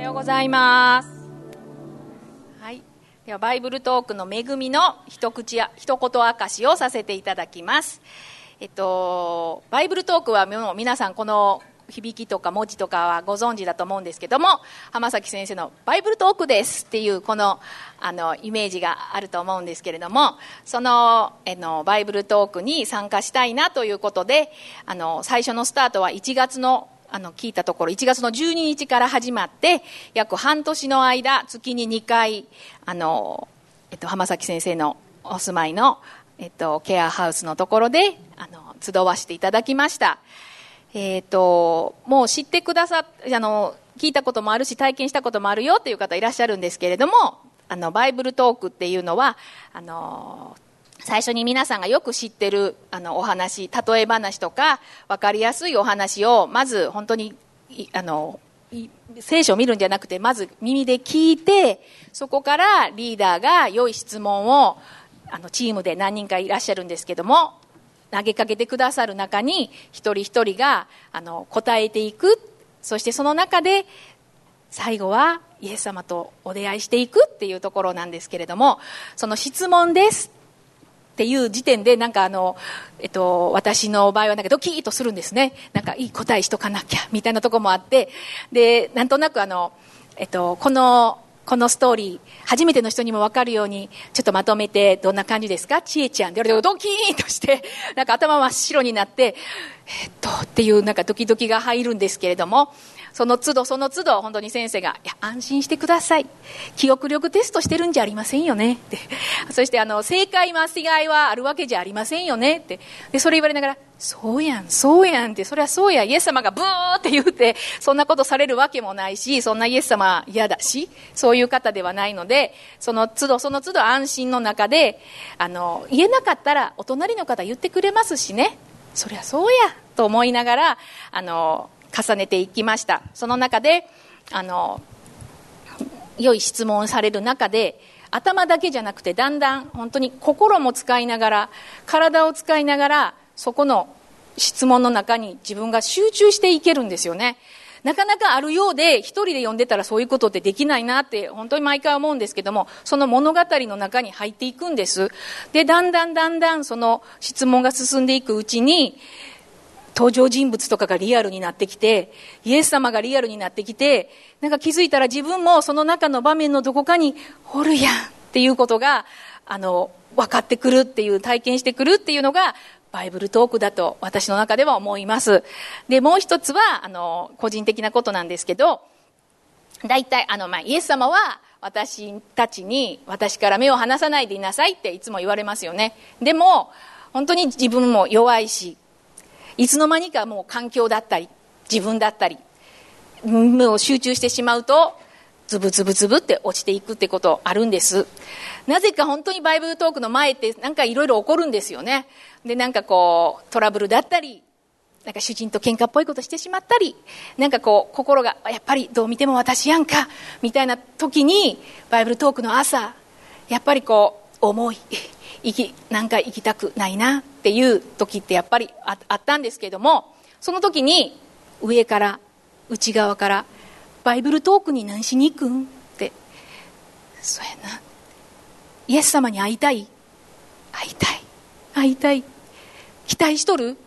ようございます。はい、ではバイブルトークの恵みの一言明かしをさせていただきます。バイブルトークはもう皆さんこの響きとか文字とかはご存知だと思うんですけども、浜崎先生のバイブルトークですっていうこのイメージがあると思うんですけれども、そのバイブルトークに参加したいなということで、最初のスタートは1月の聞いたところ1月の12日から始まって、約半年の間月に2回浜崎先生のお住まいの、ケアハウスのところで集わせていただきました。もう知ってくださっ聞いたこともあるし体験したこともあるよという方いらっしゃるんですけれども、バイブルトークっていうのは最初に皆さんがよく知ってるお話、例え話とか分かりやすいお話をまず本当に聖書を見るんじゃなくてまず耳で聞いて、そこからリーダーが良い質問をチームで何人かいらっしゃるんですけども投げかけてくださる中に一人一人が答えていく。そしてその中で最後はイエス様とお出会いしていくっていうところなんですけれども、その質問ですっていう時点でなんか私の場合はなんかドキッとするんですね。なんかいい答えしとかなきゃみたいなところもあって、でなんとなくこのストーリー初めての人にも分かるようにちょっとまとめてどんな感じですかちえちゃんって言われてドキーンとしてなんか頭真っ白になってっていうなんかドキドキが入るんですけれども、その都度本当に先生がいや安心してください、記憶力テストしてるんじゃありませんよねって、そして正解間違いはあるわけじゃありませんよねって、でそれ言われながらそうやんって、そりゃそうや、イエス様がブーって言うてそんなことされるわけもないし、そんなイエス様嫌だしそういう方ではないので、その都度安心の中で言えなかったらお隣の方言ってくれますしね、そりゃそうやと思いながら重ねていきました。その中で良い質問をされる中で頭だけじゃなくてだんだん本当に心も使いながら体を使いながらそこの質問の中に自分が集中していけるんですよね。なかなかあるようで一人で読んでたらそういうことってできないなって本当に毎回思うんですけども、その物語の中に入っていくんです。でだんだんその質問が進んでいくうちに登場人物とかがリアルになってきて、イエス様がリアルになってきて、なんか気づいたら自分もその中の場面のどこかにおるやんっていうことが分かってくるっていう、体験してくるっていうのがバイブルトークだと私の中では思います。でもう一つは個人的なことなんですけど、だいたいイエス様は私たちに私から目を離さないでいなさいっていつも言われますよね。でも本当に自分も弱いし、いつの間にかもう環境だったり自分だったり目を集中してしまうとズブって落ちていくってことあるんです。なぜか本当にバイブルトークの前ってなんかいろいろ起こるんですよね。でなんかこうトラブルだったり、なんか主人と喧嘩っぽいことしてしまったり、なんかこう心がやっぱりどう見ても私やんかみたいな時にバイブルトークの朝やっぱりこう重いなんか行きたくないなっていう時ってやっぱり あったんですけども、その時に上から内側からバイブルトークに何しに行くんって、そうやな、イエス様に会いたい期待しとる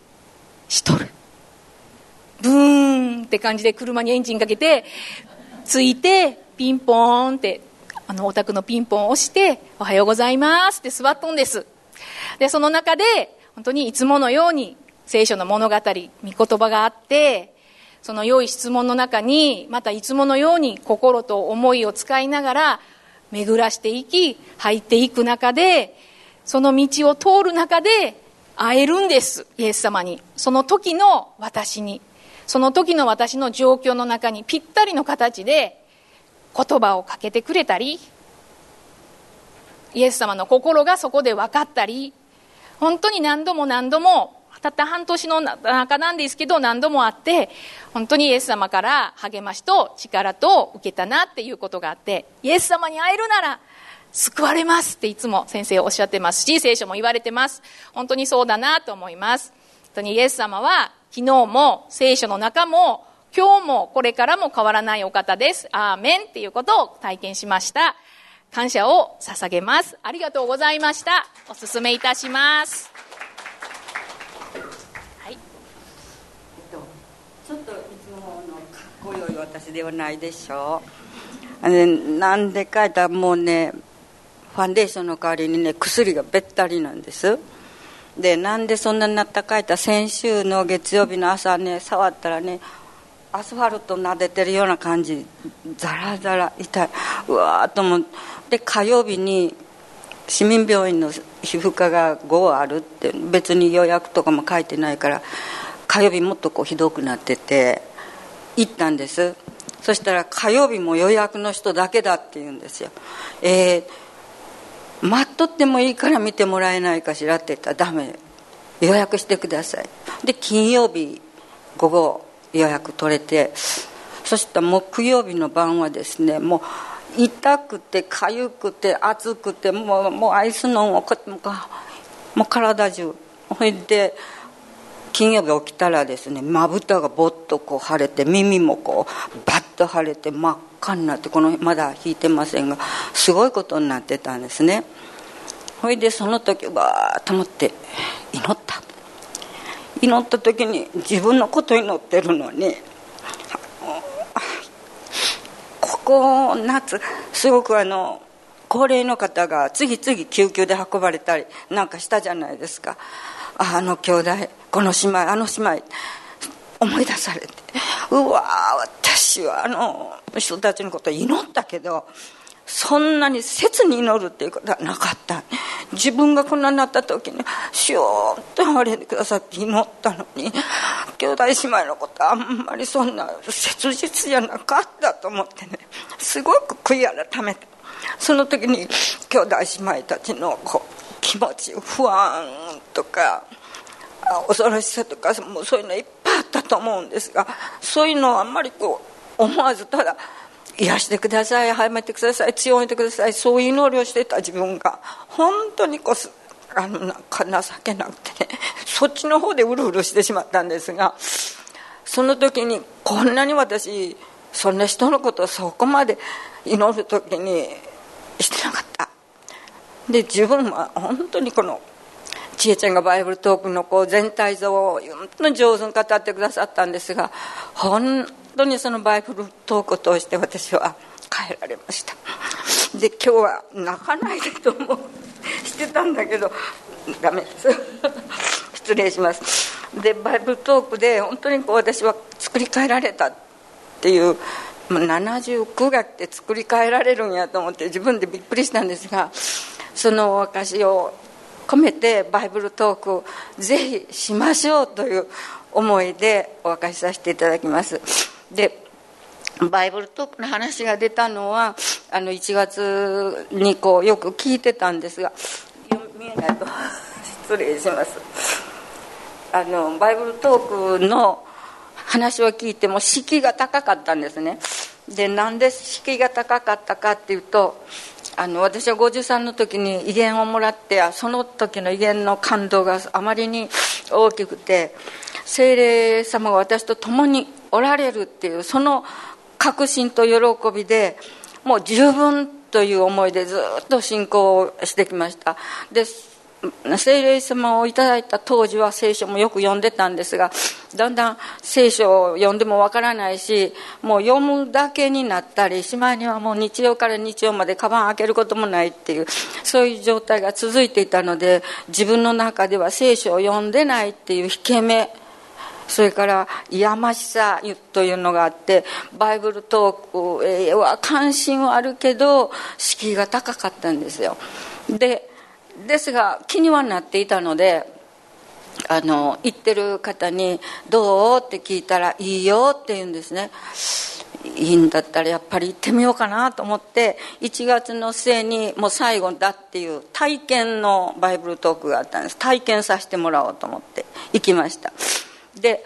ブーンって感じで車にエンジンかけて着いてピンポーンってお宅のピンポンを押しておはようございますって座っとんです。でその中で本当にいつものように聖書の物語御言葉があって、その良い質問の中にまたいつものように心と思いを使いながら巡らしていき入っていく中で、その道を通る中で会えるんです、イエス様に。その時の私に、その時の私の状況の中にぴったりの形で言葉をかけてくれたり、イエス様の心がそこで分かったり、本当に何度もたった半年の中なんですけど何度もあって、本当にイエス様から励ましと力と受けたなっていうことがあって、イエス様に会えるなら救われますっていつも先生おっしゃってますし、聖書も言われてます。本当にそうだなと思います。本当にイエス様は昨日も聖書の中も今日もこれからも変わらないお方です。アーメンっていうことを体験しました。感謝を捧げます。ありがとうございました。お勧めいたします。はい。 ちょっといつものかっこよい私ではないでしょう。なんでかいたらもうね、ファンデーションの代わりにね、薬がべったりなんです。で、なんでそんなになったかいたら、先週の月曜日の朝ね、触ったらね、アスファルト撫でてるような感じ、ザラザラ痛い、うわーっと思って、火曜日に市民病院の皮膚科が5あるって、別に予約とかも書いてないから、火曜日もっとこうひどくなってて行ったんです。そしたら火曜日も予約の人だけだって言うんですよ。待っとってもいいから見てもらえないかしらって言ったら、ダメ、予約してください。で、金曜日午後予約取れて、そしたら木曜日の晩はですね、もう痛くて痒くて熱くて、もうアイスのもう体中、ほいで金曜日起きたらですね、まぶたがぼっとこう腫れて、耳もこうバッと腫れて真っ赤になって、このまだ引いてませんが、すごいことになってたんですね。ほいでその時わーっと思って祈った時に、自分のこと祈ってるのに、ここ夏すごく高齢の方が次々救急で運ばれたりなんかしたじゃないですか。あの兄弟、この姉妹、あの姉妹思い出されて、うわー、私は人たちのことを祈ったけど、そんなに切に祈るっていうことはなかった。自分がこんなになった時にしようと憐れんでくださって祈ったのに、兄弟姉妹のことはあんまりそんな切実じゃなかったと思ってね、すごく悔い改めて、その時に兄弟姉妹たちのこう気持ち、不安とか恐ろしさとか、もうそういうのいっぱいあったと思うんですが、そういうのをあんまりこう思わず、ただ癒してください、早めてください、強めてください、そういう祈りをしてた自分が本当になんか情けなくてね、そっちの方でうるうるしてしまったんですが、その時にこんなに私そんな人のことをそこまで祈る時にしてなかった。で、自分は本当にこのちえちゃんがバイブルトークのこう全体像を本当に上手に語ってくださったんですが、本当にそのバイブルトークを通して私は変えられました。で、今日は泣かないでと思してたんだけどダメです失礼します。で、バイブルトークで本当にこう私は作り変えられたっていう、79学って作り変えられるんやと思って自分でびっくりしたんですが、そのお証を込めてバイブルトークをぜひしましょうという思いでお明かしさせていただきます。で、バイブルトークの話が出たのは1月にこうよく聞いてたんですが、見えないと失礼します。バイブルトークの話を聞いても敷居が高かったんですね。で、なんで敷居が高かったかっていうと、私は53の時に威厳をもらって、その時の威厳の感動があまりに大きくて、聖霊様が私と共におられるっていうその確信と喜びで、もう十分という思いでずっと信仰してきました。で、聖霊様をいただいた当時は聖書もよく読んでたんですが、だんだん聖書を読んでもわからないし、もう読むだけになったり、しまいにはもう日曜から日曜までカバン開けることもないっていう、そういう状態が続いていたので、自分の中では聖書を読んでないっていう引け目、それからやましさというのがあって、バイブルトークは関心はあるけど敷居が高かったんですよ。ですが気にはなっていたので、行ってる方にどうって聞いたら、いいよって言うんですね。いいんだったらやっぱり行ってみようかなと思って、1月の末にもう最後だっていう体験のバイブルトークがあったんです。体験させてもらおうと思って行きました。で、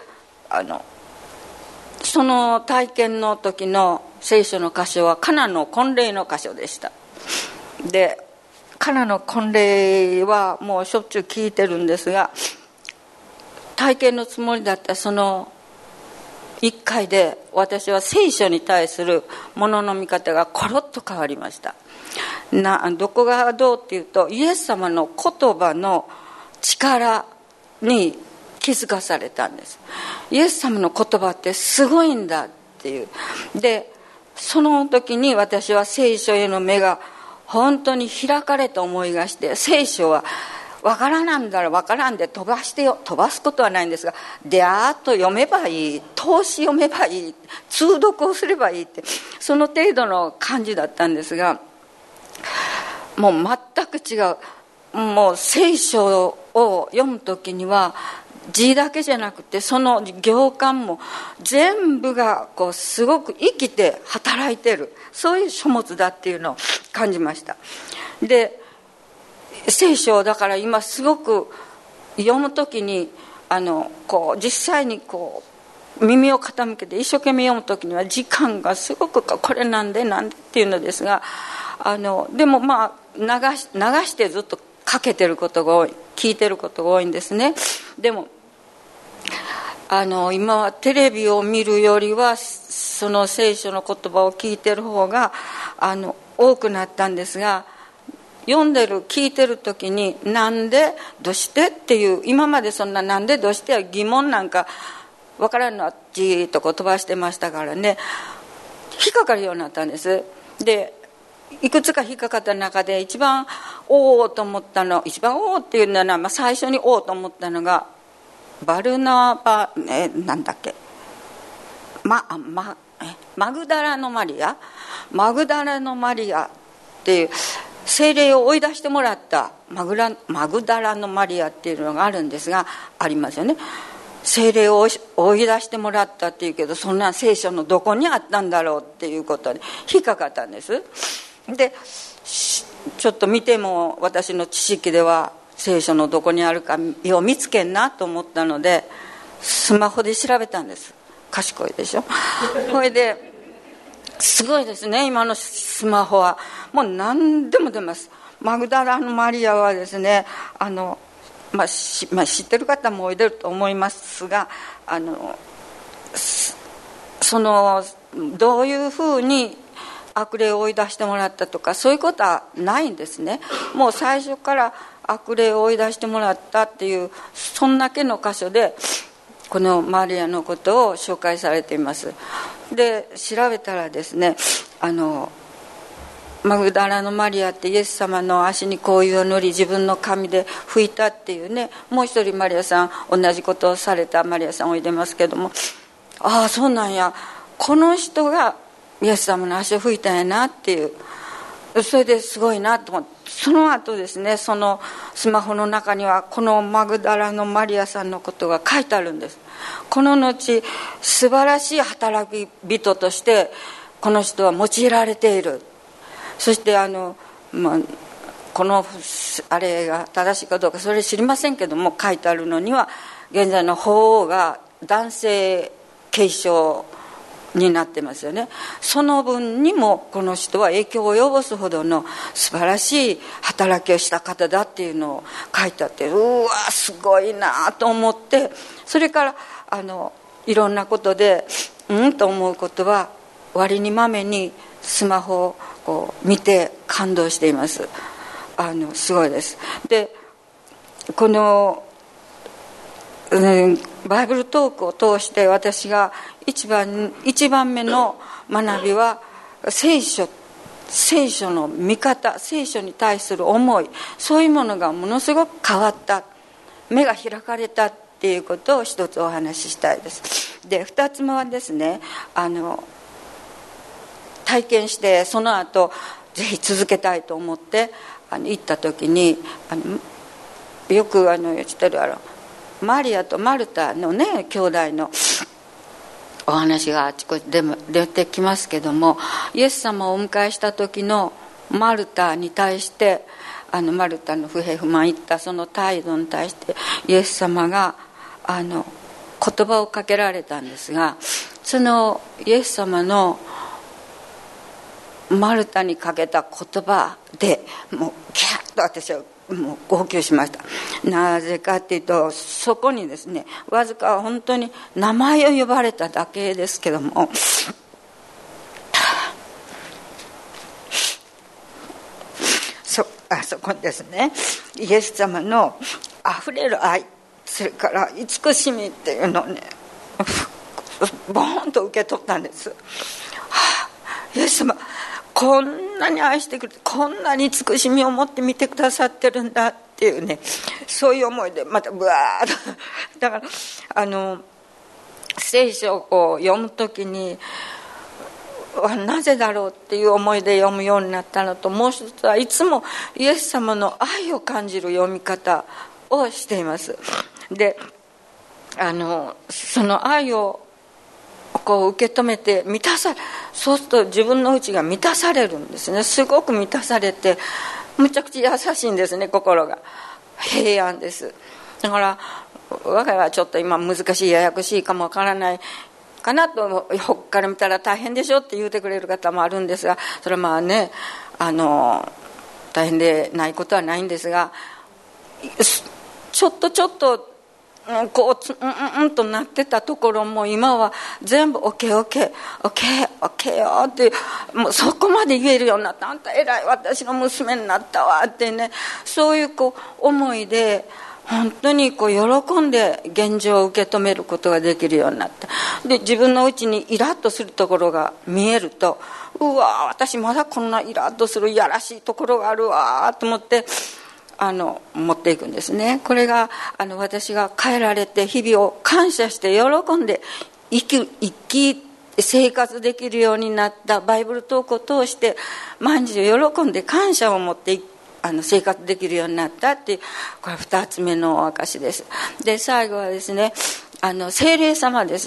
その体験の時の聖書の箇所はカナの婚礼の箇所でした。で、カナの婚礼はもうしょっちゅう聞いてるんですが、体験のつもりだったその 1回で私は聖書に対するものの見方がコロッと変わりました。どこがどうっていうと、イエス様の言葉の力に気づかされたんです。イエス様の言葉ってすごいんだっていう。でその時に私は聖書への目が本当に開かれた思いがして、聖書は分からなんだら分からんで飛ばすことはないんですが、でーっと読めばいい、通し読めばいい、通読をすればいいって、その程度の感じだったんですが、もう全く違う。もう聖書を読む時には字だけじゃなくて、その行間も全部がこうすごく生きて働いてる、そういう書物だっていうのを感じました。で聖書だから今すごく読む時にこう実際にこう耳を傾けて一生懸命読む時には時間がすごくこれなんでっていうのですが、でもまあ流してずっとかけてることが多い、聞いてることが多いんですね。でも今はテレビを見るよりはその聖書の言葉を聞いてる方が多くなったんですが、読んでる聞いてる時になんでどうしてっていう、今までそんななんでどうしては疑問なんか分からんのはじーっと飛ばしてましたからね、引っかかるようになったんです。でいくつか引っかかった中で一番おおと思ったの、一番おおっていうのは、最初におおと思ったのがバルナバ、なんだっけ、マグダラのマリアっていう聖霊を追い出してもらったマグダラのマリアっていうのがあるんですが、ありますよね。聖霊を追い出してもらったっていうけど、そんな聖書のどこにあったんだろうっていうことで引っかかったんです。でちょっと見ても私の知識では聖書のどこにあるかよう見つけんなと思ったのでスマホで調べたんです。賢いでしょそれですごいですね、今のスマホはもう何でも出ます。マグダラのマリアはですね、知ってる方もおいでると思いますが、どういうふうに悪霊を追い出してもらったとかそういうことはないんですね。もう最初から悪霊を追い出してもらったっていうそんだけの箇所でこのマリアのことを紹介されています。で調べたらですね、マグダラのマリアってイエス様の足に香油を塗り自分の髪で拭いたっていうね、もう一人マリアさん、同じことをされたマリアさんおいでますけども、ああそうなんや、この人がイエス様の足を拭いたんやなっていう、それですごいなと思って、その後ですね、そのスマホの中にはこのマグダラのマリアさんのことが書いてあるんです。この後素晴らしい働き人としてこの人は用いられている。そしてこのあれが正しいかどうかそれ知りませんけども、書いてあるのには現在の法王が男性継承になってますよね。その分にもこの人は影響を及ぼすほどの素晴らしい働きをした方だっていうのを書いてあって、うわすごいなと思って、それからいろんなことでと思うことは割にまめにスマホをこう見て感動しています。すごいです。でこのバイブルトークを通して私が一番目の学びは聖書の見方、聖書に対する思い、そういうものがものすごく変わった、目が開かれたっていうことを一つお話ししたいです。で二つ目はですね、体験してその後ぜひ続けたいと思って行った時によく知ってるマリアとマルタのね兄弟のお話があちこちで出てきますけども、イエス様をお迎えした時のマルタに対してマルタの不平不満言ったその態度に対してイエス様が言葉をかけられたんですが、そのイエス様のマルタにかけた言葉でもうキャッと私はもう号泣しました。なぜかっていうと、そこにですね、わずか本当に名前を呼ばれただけですけども、そこにですね、イエス様のあふれる愛、それから慈しみっていうのをね、ボーンと受け取ったんです。イエス様こんなに愛してくれて、こんなに慈しみを持って見てくださってるんだっていうね、そういう思いでまたブワーッとだから聖書をこう読むときになぜだろうっていう思いで読むようになったのと、もう一つはいつもイエス様の愛を感じる読み方をしています。でその愛をこう受け止めてそうすると自分の内が満たされるんですね。すごく満たされて、むちゃくちゃ優しいんですね。心が平安です。だから我が家はちょっと今難しい、ややこしいかもわからないかなと、ほっから見たら大変でしょって言うてくれる方もあるんですが、それはまあね、大変でないことはないんですが、ちょっとこうとなってたところも今は全部 OKOK よって、もうそこまで言えるようになった。あんた偉い、私の娘になったわってね、そういうこう思いで本当にこう喜んで現状を受け止めることができるようになった。で自分のうちにイラッとするところが見えると、うわ私まだこんなイラッとするいやらしいところがあるわと思って持っていくんですね。これが私が変えられて日々を感謝して喜んで生き生活できるようになった。バイブルトークを通して毎日喜んで感謝を持って生活できるようになったっていう、これ2つ目のお証です。で最後はですね、聖霊様です。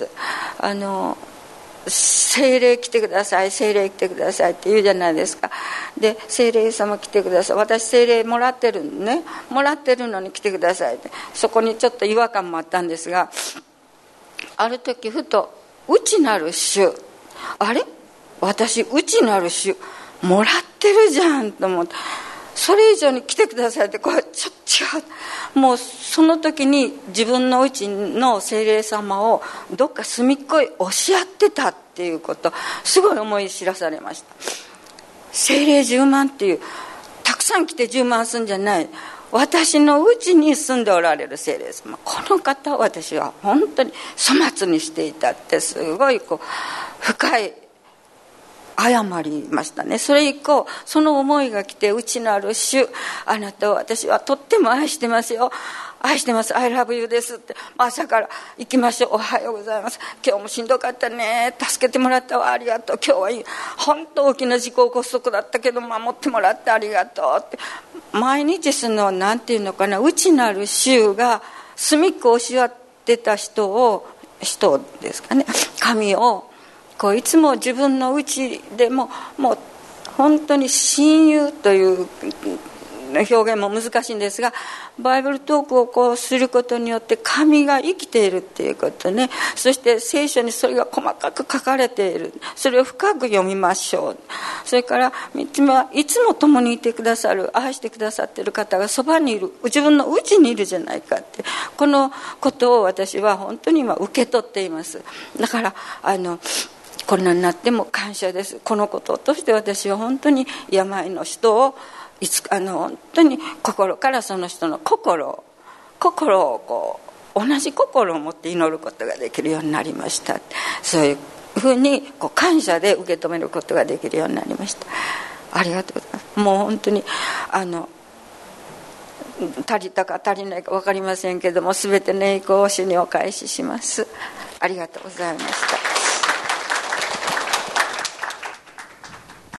聖霊来てください、聖霊来てくださいって言うじゃないですか。で聖霊様来てください、私聖霊もらってるね、もらってるのに来てくださいって、そこにちょっと違和感もあったんですが、ある時ふと内なる主、あれ私内なる主もらってるじゃんと思って、それ以上に来てくださいって、これちょっと違う。もうその時に自分のうちの聖霊様をどっか隅っこへ押し合ってたっていうこと、すごい思い知らされました。聖霊充満っていう、たくさん来て充満するんじゃない、私のうちに住んでおられる聖霊様、この方を私は本当に粗末にしていたって、すごいこう深い謝りましたね。それ以降その思いが来て、内なる主、あなたを私はとっても愛してますよ、愛してます、 I love you ですって、朝から行きましょう、おはようございます、今日もしんどかったね、助けてもらったわ、ありがとう、今日はいい、本当大きな事故起こすとこだったけど守ってもらってありがとうって、毎日そのなんていうのかな、内なる主が隅っこを押し合ってた人ですかね、神をこういつも自分の内でもう本当に親友という表現も難しいんですが、バイブルトークをこうすることによって神が生きているっていうことね。そして聖書にそれが細かく書かれている、それを深く読みましょう。それから3つ目はいつも共にいてくださる、愛してくださっている方がそばにいる、自分の内にいるじゃないかって、このことを私は本当に今受け取っています。だからコロナになっても感謝です。このことを通して私は本当に病の人を本当に心からその人の心をこう同じ心を持って祈ることができるようになりました。そういうふうにこう感謝で受け止めることができるようになりました。ありがとうございます。もう本当に足りたか足りないか分かりませんけども、全ての栄光を主にお返しします。ありがとうございました。